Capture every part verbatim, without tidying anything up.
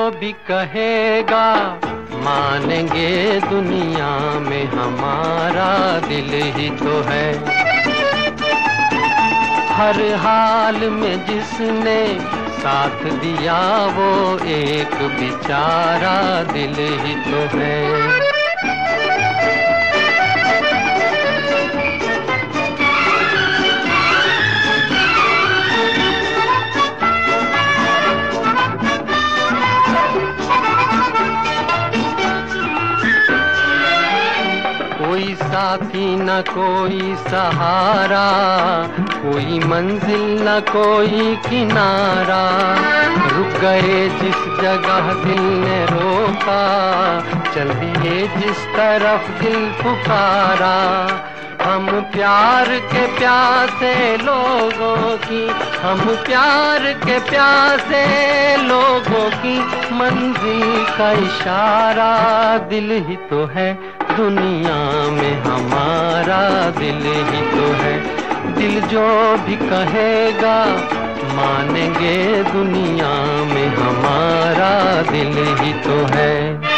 भी कहेगा मानेंगे, दुनिया में हमारा दिल ही तो है। हर हाल में जिसने साथ दिया वो एक बेचारा दिल ही तो है। कोई साथी न कोई सहारा, कोई मंजिल न कोई किनारा। रुक गए जिस जगह दिल ने रोका, चल दिए जिस तरफ दिल पुकारा। हम प्यार के प्यासे लोगों की, हम प्यार के प्यासे लोगों की मंजिल का इशारा दिल ही तो है। दुनिया में हमारा दिल ही तो है। दिल जो भी कहेगा मानेंगे, दुनिया में हमारा दिल ही तो है।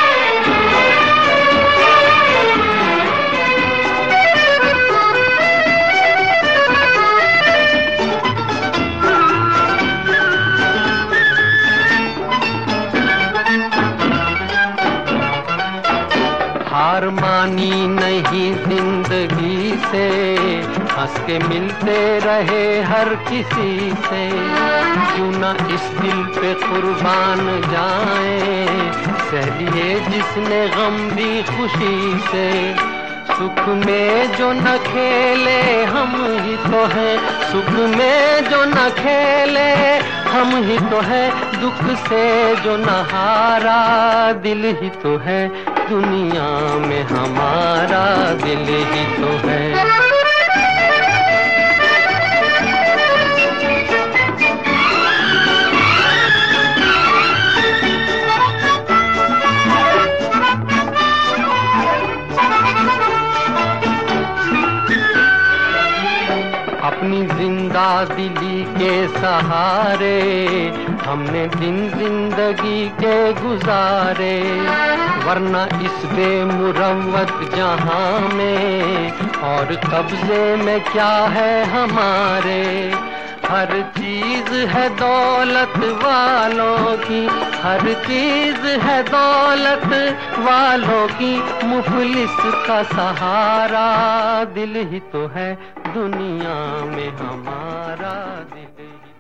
हार मानी नहीं जिंदगी से, हंस के मिलते रहे हर किसी से। क्यों ना इस दिल पे कुर्बान जाए, सह लिए जिसने गम भी खुशी से। सुख में जो न खेले हम ही तो हैं, सुख में जो न खेले हम ही तो है। दुख से जो न हारा दिल ही तो है। दुनिया में हमारा दिल ही तो है। अपनी जिंदा दिली के सहारे हमने दिन जिंदगी के गुजारे। वरना इस बेमुरव्वत जहां में और कब्जे में क्या है हमारे। हर चीज है दौलत वालों की, हर चीज है दौलत वालों की। मुफलिस का सहारा दिल ही तो है। दुनिया में हमारा दिल ही